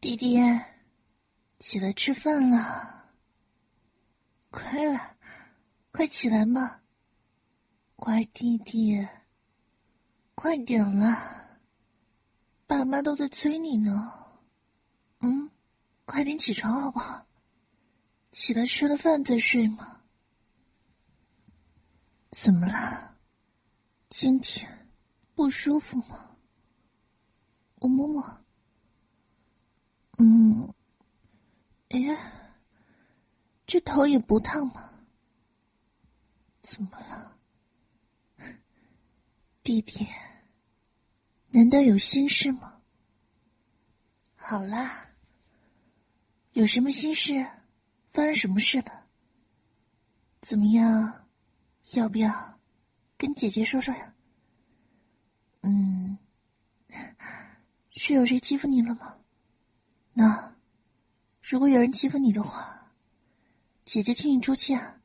弟弟，起来吃饭了，快了，快起来嘛，乖弟弟，快点了，爸妈都在催你呢。快点起床好不好？起来吃了饭再睡嘛。怎么了？今天不舒服吗？我摸摸。哎呀，这头也不烫吗？怎么了？弟弟，难道有心事吗？好啦，有什么心事？发生什么事了？怎么样？要不要跟姐姐说说呀？是有谁欺负你了吗？那如果有人欺负你的话，姐姐替你出气啊。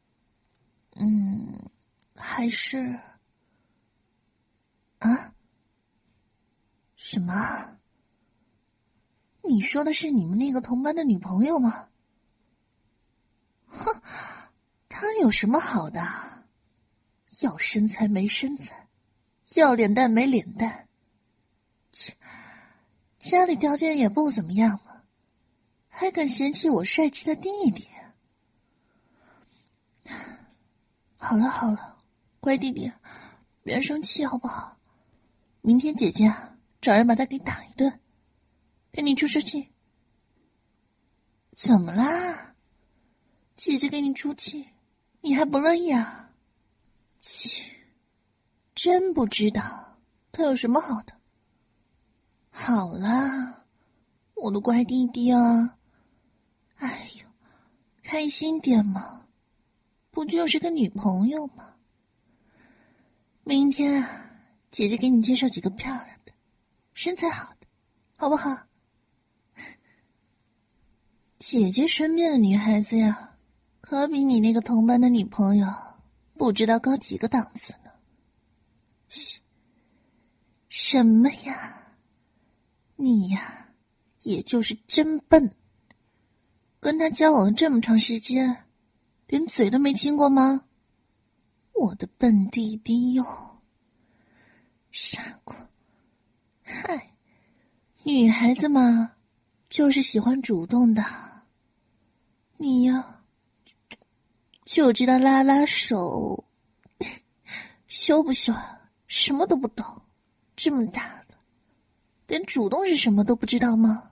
还是啊？什么？你说的是你们那个同班的女朋友吗？哼，她有什么好的？要身材没身材，要脸蛋没脸蛋，切，家里条件也不怎么样嘛，还敢嫌弃我帅气的弟弟？好了好了，乖弟弟，别生气好不好？明天姐姐找人把他给打一顿，给你出出气。怎么啦？姐姐给你出气，你还不乐意啊？切，真不知道他有什么好的。好啦，我的乖弟弟啊，哎呦，开心点嘛，不就是个女朋友吗？明天姐姐给你介绍几个漂亮的，身材好的，好不好？姐姐身边的女孩子呀，可比你那个同班的女朋友不知道高几个档次呢。嘘，什么呀？你呀，也就是真笨。跟他交往了这么长时间，连嘴都没亲过吗？我的笨弟弟哟，傻瓜。嗨，女孩子嘛，就是喜欢主动的。你呀，就知道拉拉手，羞不羞啊？什么都不懂，这么大了，连主动是什么都不知道吗？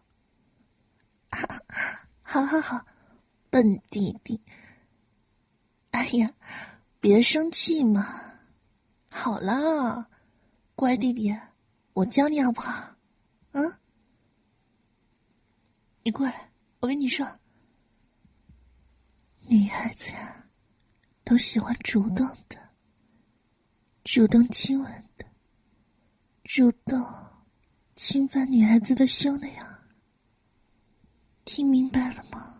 好好好，笨弟弟。哎呀，别生气嘛。好啦，乖弟弟，我教你好不好？你过来，我跟你说，女孩子呀，都喜欢主动的，主动亲吻的，主动侵犯女孩子的胸的呀。听明白了吗？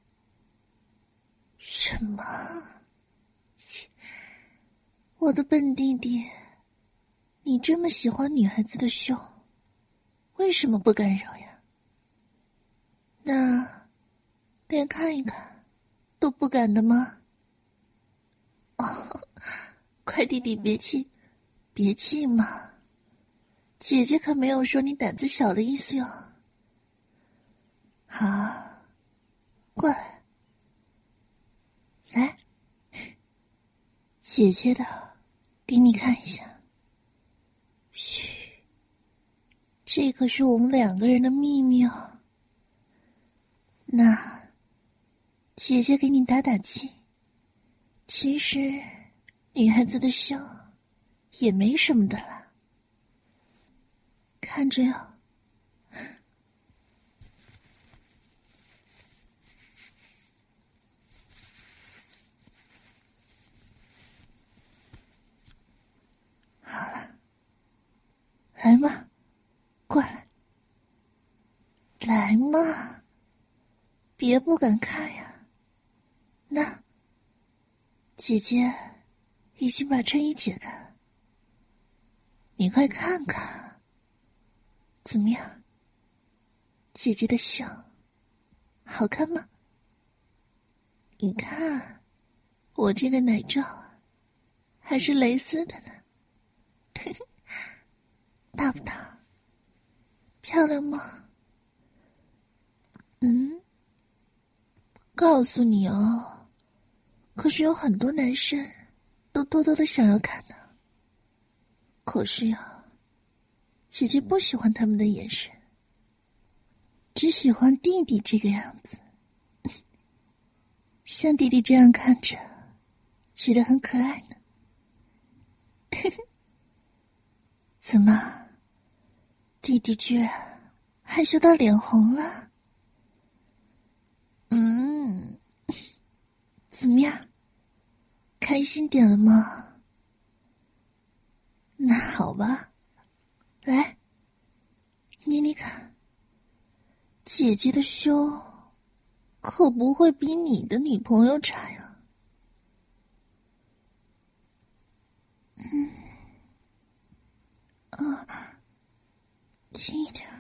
什么？切，我的笨弟弟，你这么喜欢女孩子的胸，为什么不敢揉呀？那连看一看都不敢的吗？哦，快弟弟别气，别气嘛，姐姐可没有说你胆子小的意思哟。好，过来，来，姐姐的，给你看一下。嘘，这可是我们两个人的秘密哦。那，姐姐给你打打气。其实，女孩子的胸也没什么的啦，看着哟。好了，来嘛，过来，来嘛，别不敢看呀。那，姐姐已经把衬衣解开了，你快看看，怎么样？ 姐姐的胸好看吗？你看，我这个奶罩还是蕾丝的呢。大不大？漂亮吗？告诉你哦，可是有很多男生都偷偷的想要看呢。可是呀，姐姐不喜欢他们的眼神，只喜欢弟弟这个样子。像弟弟这样看着，觉得很可爱呢。怎么，弟弟居然害羞到脸红了？怎么样？开心点了吗？那好吧，来，捏捏看，姐姐的胸可不会比你的女朋友差呀。轻一点。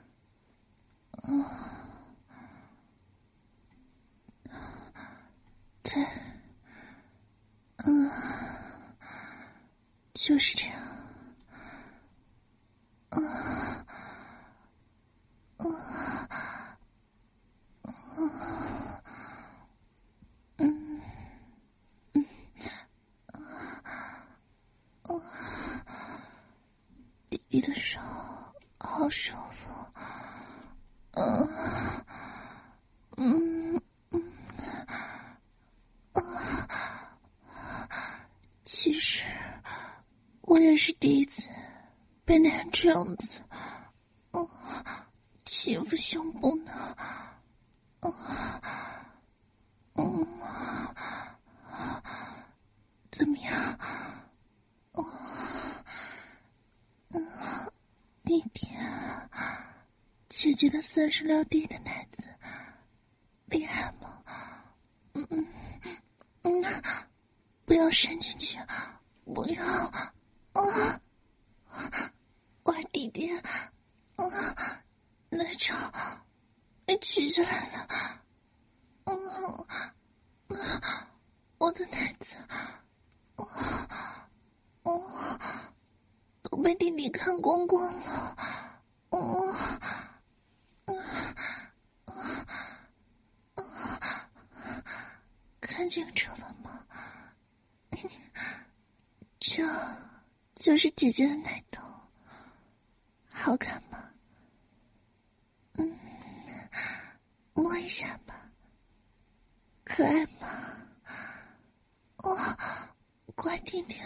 对，就是这样。弟弟的手好舒服。其实我也是第一次被那样这样子，欺负胸部呢。怎么样？弟弟，姐姐的36D 的奶子厉害吗？不要伸进去，不要！我弟弟，奶罩被取下来了，我的奶子，都被弟弟看光光了，看清楚了吗？这就是姐姐的奶头，好看吗？摸一下吧，可爱吗？乖弟弟，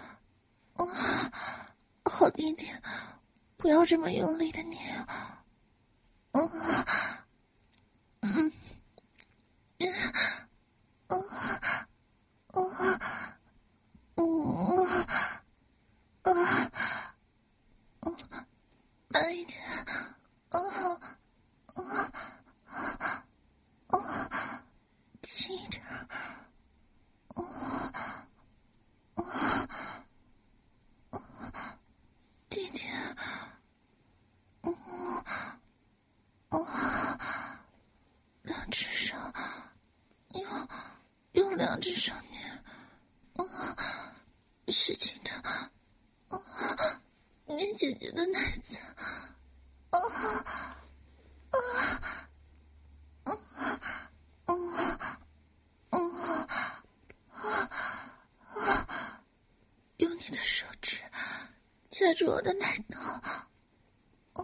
好弟弟，不要这么用力的捏。慢一点。轻一点。弟弟，两只手，用两只手捏，使劲的，捏姐姐的奶子，用你的手指夹住我的奶头，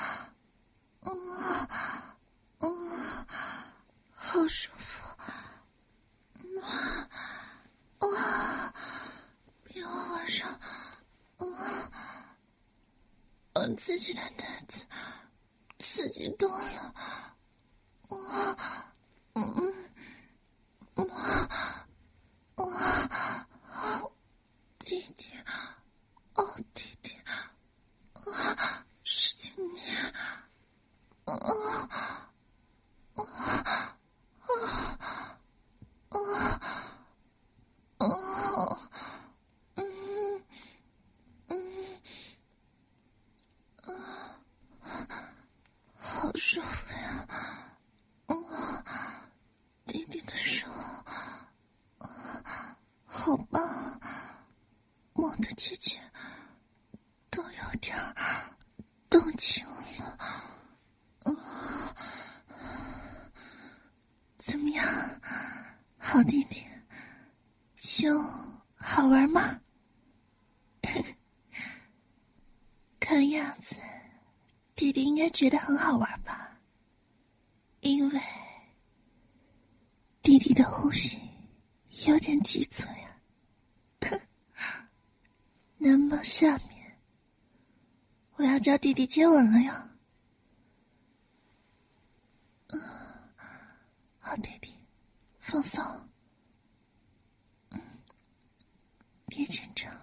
好舒服。比我晚上，我自己的奶子刺激多了。弟弟，弟弟，使劲捏，好舒服。 好棒，摸的姐姐都有点动情了。怎么样，好弟弟，秀好玩吗？看样子弟弟应该觉得很好玩吧，因为弟弟的呼吸有点急促呀。那么下面我要教弟弟接吻了呀。好弟弟，放松，别紧张。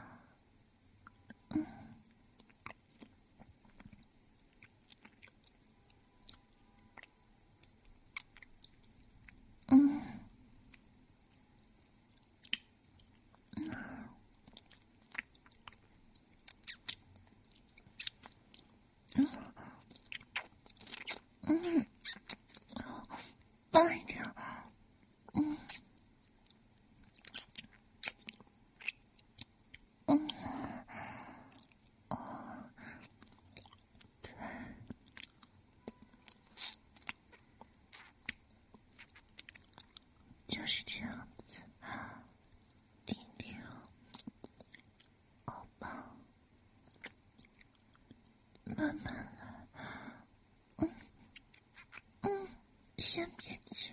慢一点。就是这样子，弟弟，好棒，慢慢来。先别急。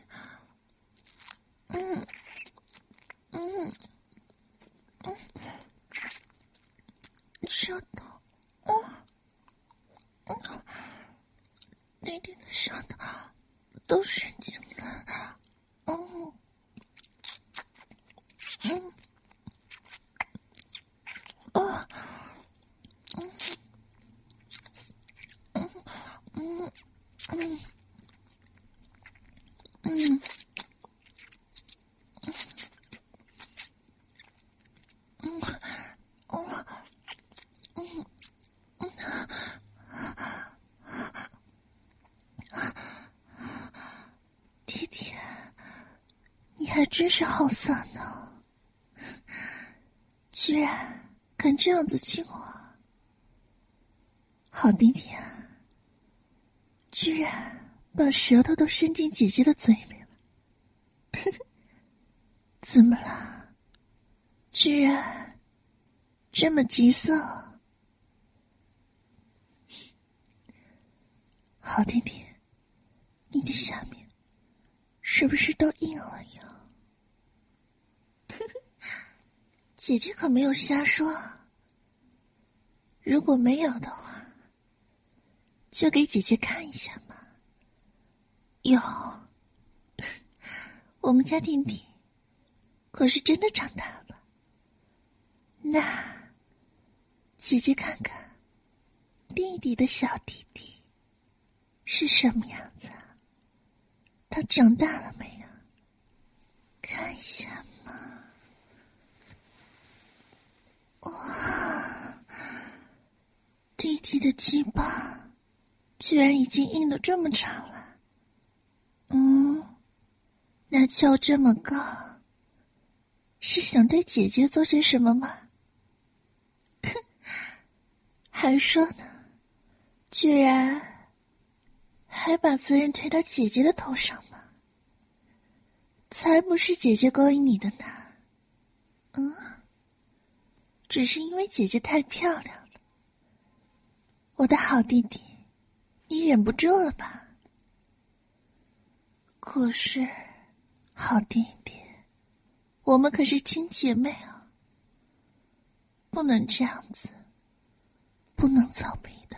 舌头，弟弟的舌头都伸进来。弟弟，你还真是好色呢，居然敢这样子亲我。好弟弟啊，居然把舌头都伸进姐姐的嘴里了。怎么了？居然这么急色？好弟弟，你的下面是不是都硬了呀？姐姐可没有瞎说，如果没有的话，就给姐姐看一下嘛。有，我们家弟弟可是真的长大了。那姐姐看看弟弟的小弟弟是什么样子啊？他长大了没有？看一下嘛。哇，弟弟的鸡巴居然已经硬得这么长了。那翘这么高，是想对姐姐做些什么吗？还说呢，居然还把责任推到姐姐的头上吗？才不是姐姐勾引你的呢。只是因为姐姐太漂亮了。我的好弟弟，你忍不住了吧？可是，好弟弟，我们可是亲姐妹啊，不能这样子，不能操逼的。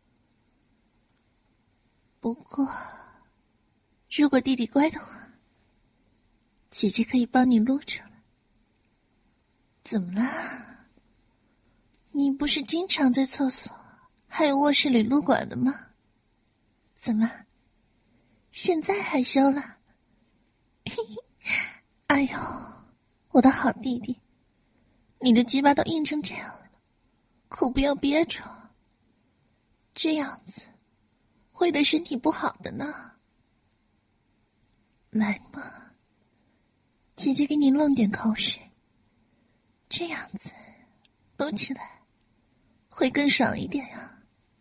不过，如果弟弟乖的话，姐姐可以帮你撸出来。怎么啦？你不是经常在厕所还有卧室里撸管的吗？怎么，现在害羞了？哎呦，我的好弟弟，你的鸡巴都硬成这样了，可不要憋着，这样子会对身体不好的呢。来嘛，姐姐给你弄点口水， 这样子搂起来会更爽一点呀。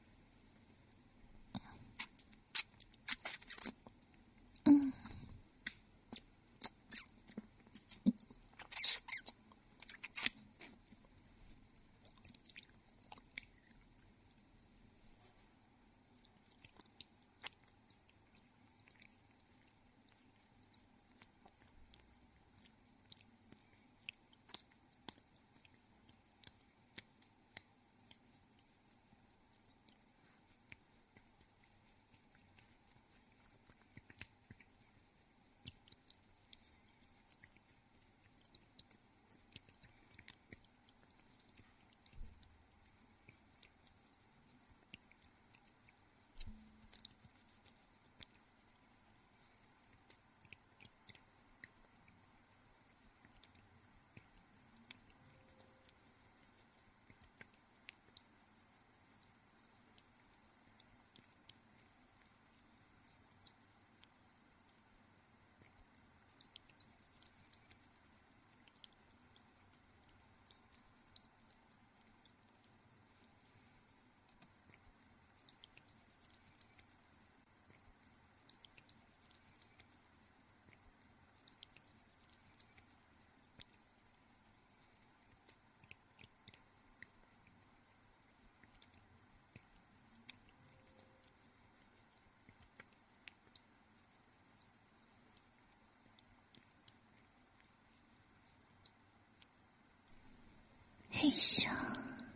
哎呀，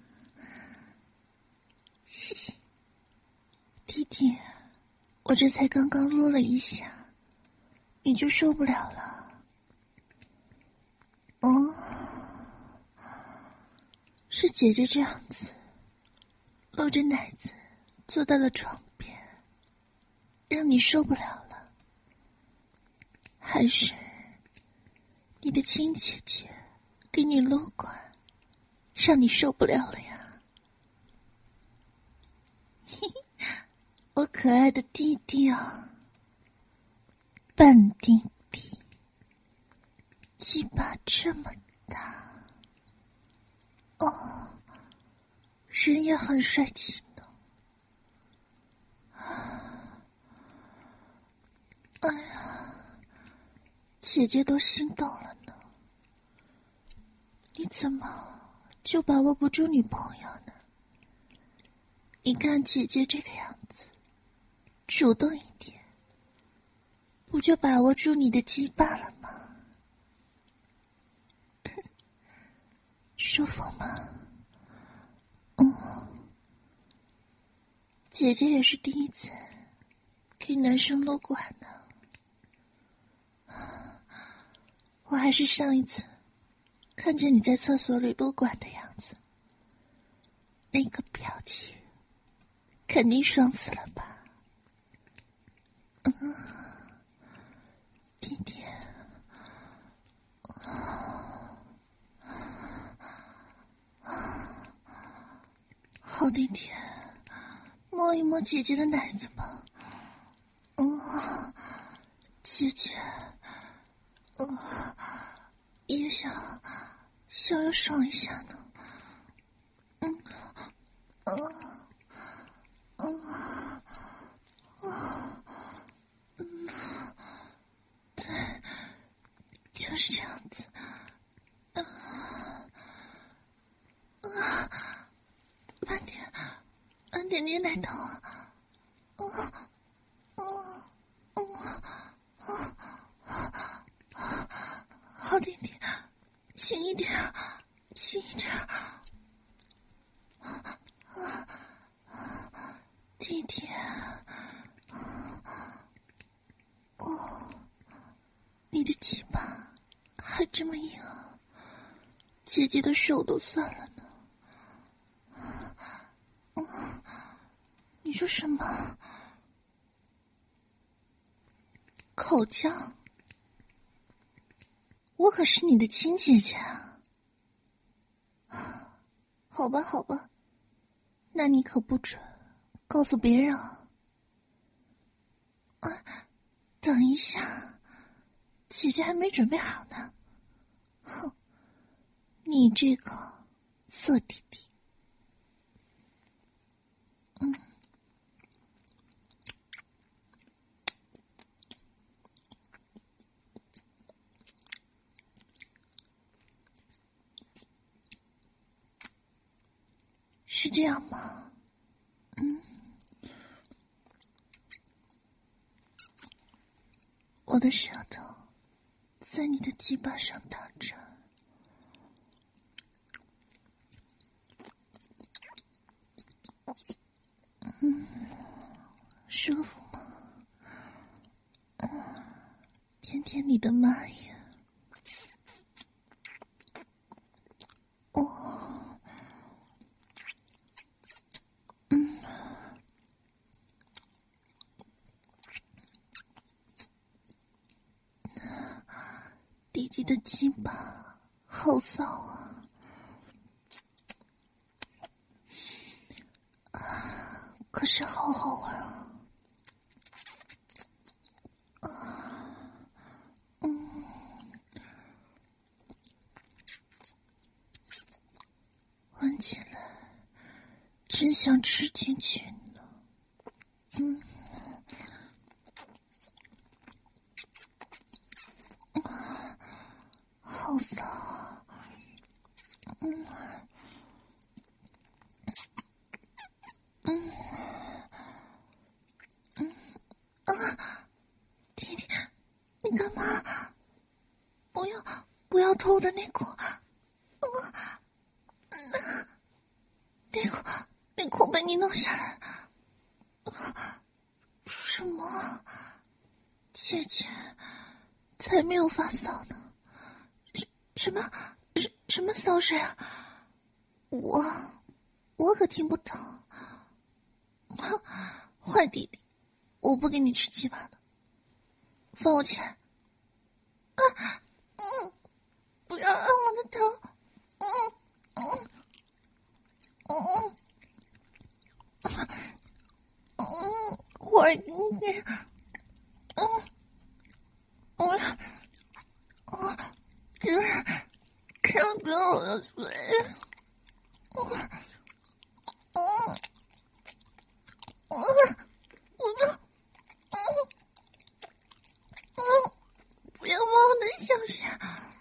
弟弟，我这才刚刚撸了一下，你就受不了了？是姐姐这样子露着奶子坐到了床边，让你受不了了？还是你的亲姐姐给你撸管，让你受不了了呀？嘿嘿，我可爱的弟弟啊，笨弟弟，鸡巴这么大哦，人也很帅气呢。哎呀，姐姐都心动了呢，你怎么就把握不住女朋友呢？你看姐姐这个样子，主动一点，不就把握住你的鸡巴了吗？舒服吗？姐姐也是第一次给男生撸管呢，我还是上一次看见你在厕所里撸管的样子，那个表情肯定爽死了吧？弟弟，好弟弟，摸一摸姐姐的奶子吧。姐姐，也想要爽一下呢。对，就是这样子。慢点捏奶头啊！好弟弟，轻一点，轻一点。弟弟，你的鸡巴还这么硬啊，姐姐的手都酸了呢。你说什么？口交？我可是你的亲姐姐啊！好吧，好吧，那你可不准告诉别人啊！等一下，姐姐还没准备好呢。哼，你你这个色弟弟。是这样吗？我的舌头在你的鸡巴上打转，舒服吗？舔舔你的妈呀！弟弟的鸡巴好骚啊！可是好好玩啊！闻起来真想吃进去呢。好骚啊！弟弟，你干嘛？不要脱我的内裤！内裤被你弄下来了。什么？姐姐才没有发骚呢。什么骚水啊？我可听不懂。坏弟弟，我不给你吃鸡巴的，放我起来！不要按我的头！坏弟弟，这看不到我的嘴！不要摸我的小穴！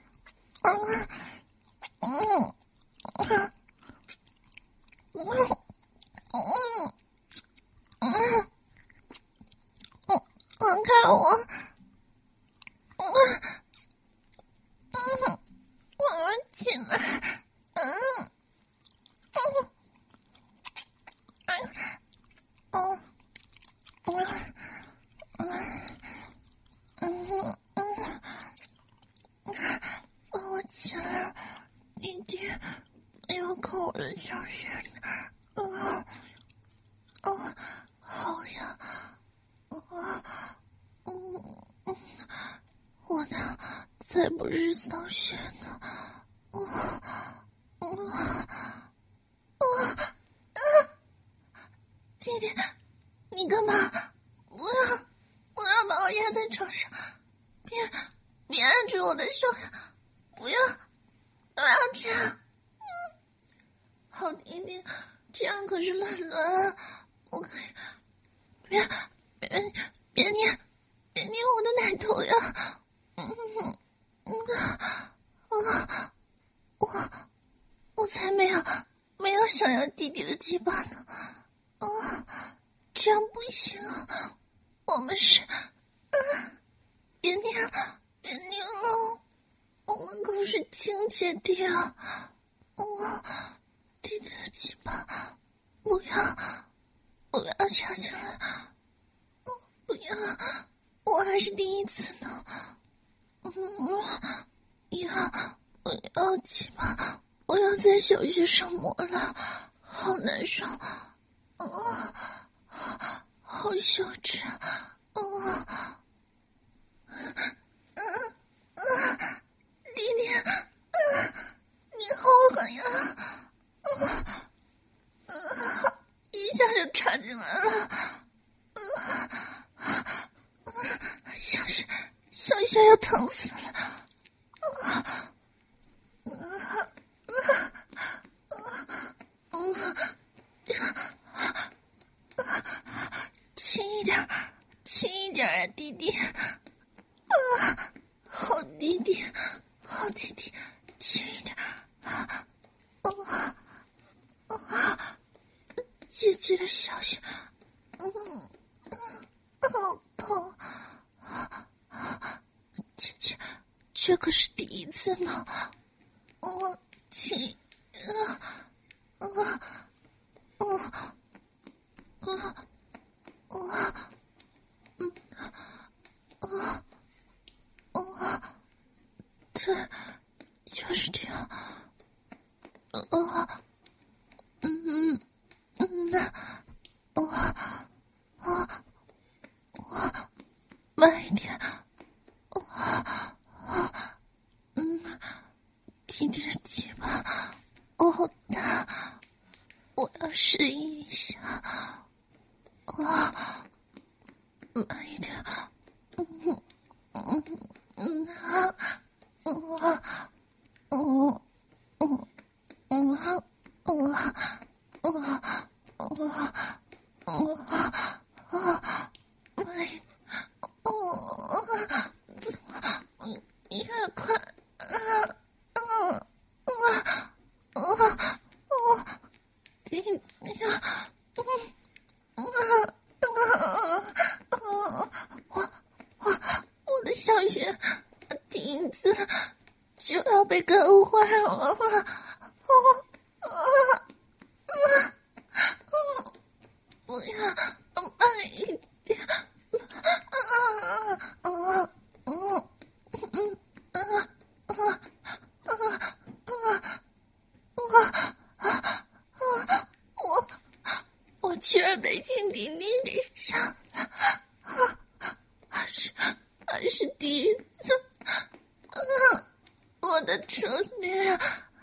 放开我！我起来！放我起来！弟弟，不要抠我的小穴！好呀！我的才不是骚穴呢！弟弟，你干嘛？不要把我压在床上！别按住我的手呀！不要这样！好弟弟，这样可是乱伦啊！不可以！别捏我的奶头呀！我才没有想要弟弟的鸡巴呢！这样不行啊！我们是别捏了！我们可是亲姐弟啊！弟弟的鸡巴，不要插进来！不要！我还是第一次呢！要鸡巴！不要在小穴上摸了，好难受！好羞耻！弟弟，你好狠呀！一下就插进来了，小穴要疼死了！ 一点，轻一点啊，弟弟！啊，好弟弟，好弟弟，轻一点！姐姐的小心，好痛！姐姐，这可是第一次呢，亲，对，就是这样。慢一点。弟弟的嘴巴好大，我要适应一下。慢一点。越快，我的小穴钉子就要被干坏了。不要，慢一点。我居然被亲弟弟给杀了，还是第一次。我的初恋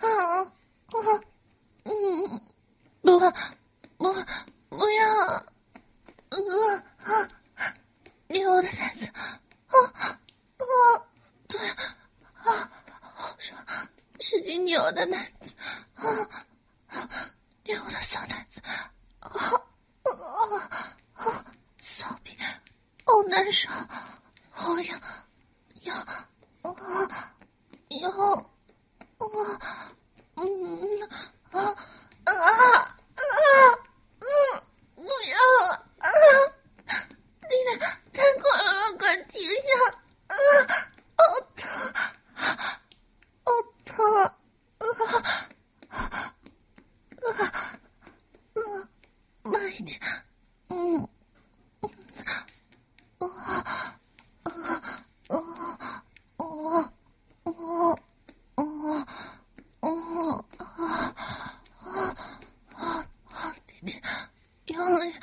不要，你我的奶子，对，好爽，使劲扭我的奶子，扭我的小奶子，骚逼，好难受，好痒，不要弟弟，太过分了，快停下！好疼，好疼！慢一点，弟弟，用力，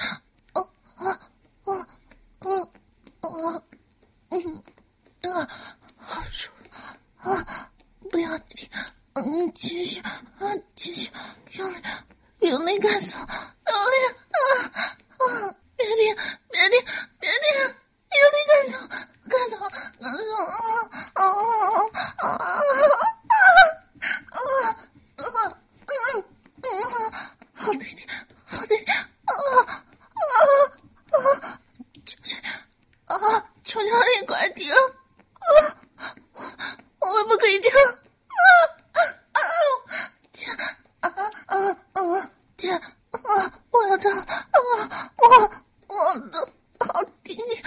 好舒服不要停，继续用力干死我，用力别停，用力干死我，好弟弟，求求你快停！我不可以这样！姐，我要疼！我的好弟弟，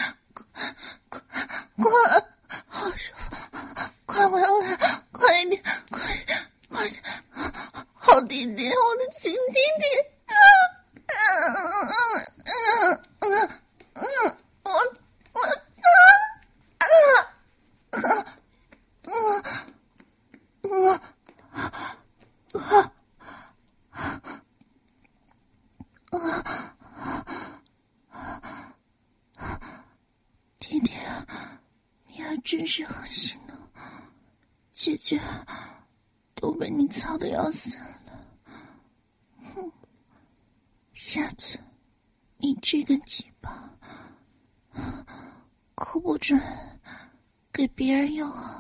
快，好舒服！快回来，快一点，好弟弟，我的亲弟弟！弟弟，你还真是狠心呢，姐姐都被你操得要死了。下次你这个鸡巴可不准给别人用啊！